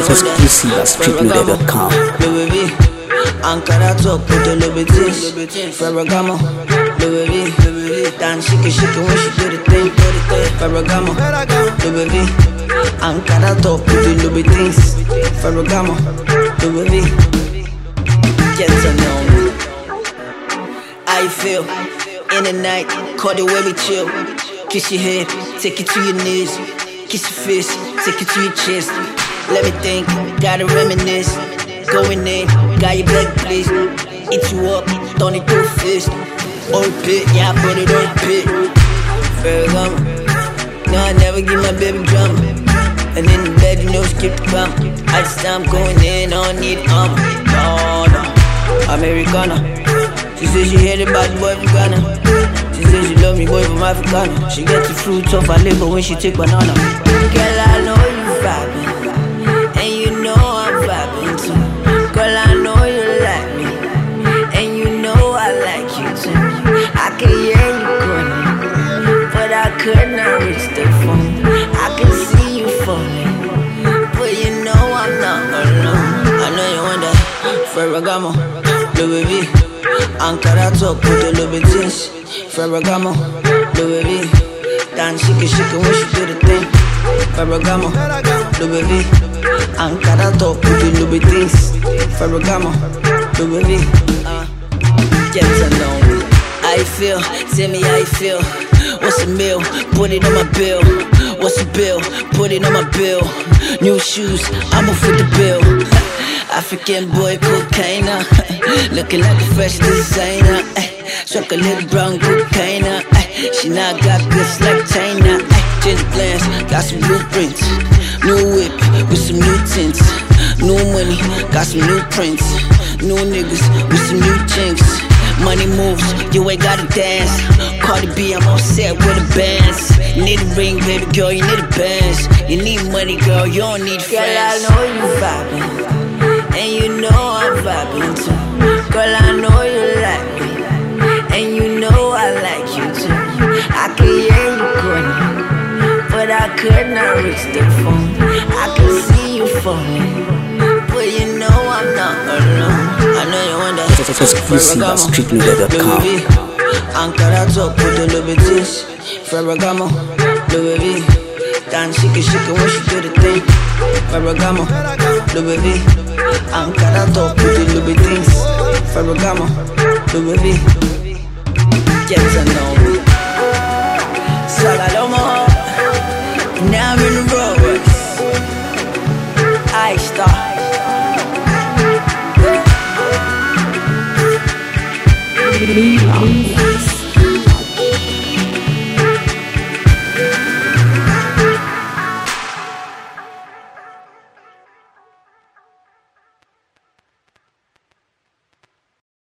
exclusive at streetloader.com. Louis V, Ankara talk with the Louis Ferragamo, Louis V, dance shake when she do the thing, Ferragamo, Louis V, Ankara talk with the Louis Ferragamo, Louis V, get to know me. I feel in the night, call the way we chill. Kiss your head, take it to your knees. Kiss your fist, take it to your chest. Let me think, gotta reminisce. Going in, got your black please. Eat you up, turn it to a fist. Or a pit, yeah, I put it on a pit. Ferragamo, no, I never give my baby drama. And in the bed, you know, skip the bump. I just I'm going in, I don't need oh no, Americana. She says she heard about the boy from Ghana. She says she love me, boy from Africana. She gets the fruits off her liver when she take banana. Girl, I know you vibing, and you know I'm vibing too. Girl, I know you like me, and you know I like you too. I can hear you calling, but I could not reach the phone. I can see you falling, but you know I'm not alone. I know you wonder, Ferragamo, Louis V, Ankara talk with the Louis Ferragamo, Louis V, dance shake when she do the thing. Ferragamo, Louis V, Ankara talk with the Louis Ferragamo, Louis V, get to know me. How you feel? Tell me how you feel. What's the meal? Put it on my bill. What's the bill? Put it on my bill. New shoes, I'ma foot the bill. African boy, cocaine, looking like a fresh designer. Struck a little brown cocaine. She now got goods like China. Change plans, got some blueprints. New whip with some new tints. New money, got some new prints. New niggas with some new chinks. Money moves, you ain't gotta dance. Cardi B, I'm all set with the bands. You need a ring, baby girl, you need a bands. You need money, girl, you don't need friends. Girl, I know you vibing, and you know I'm vibing too. Girl, I know you like me, and you know I like you too. I can hear you calling, but I could not reach the phone. I can see you falling, but you know I'm not alone. I know you wonder, exclusive at streetloader.com. Ankara talk with the Louis Ferragamo, Louis V, dance shake when she do the thing. Ferragamo, Louis V, Ankara talk with the Louis Ferragamo, Louis V, get to know me. Salalomo, now I'm in the road. I start. Me.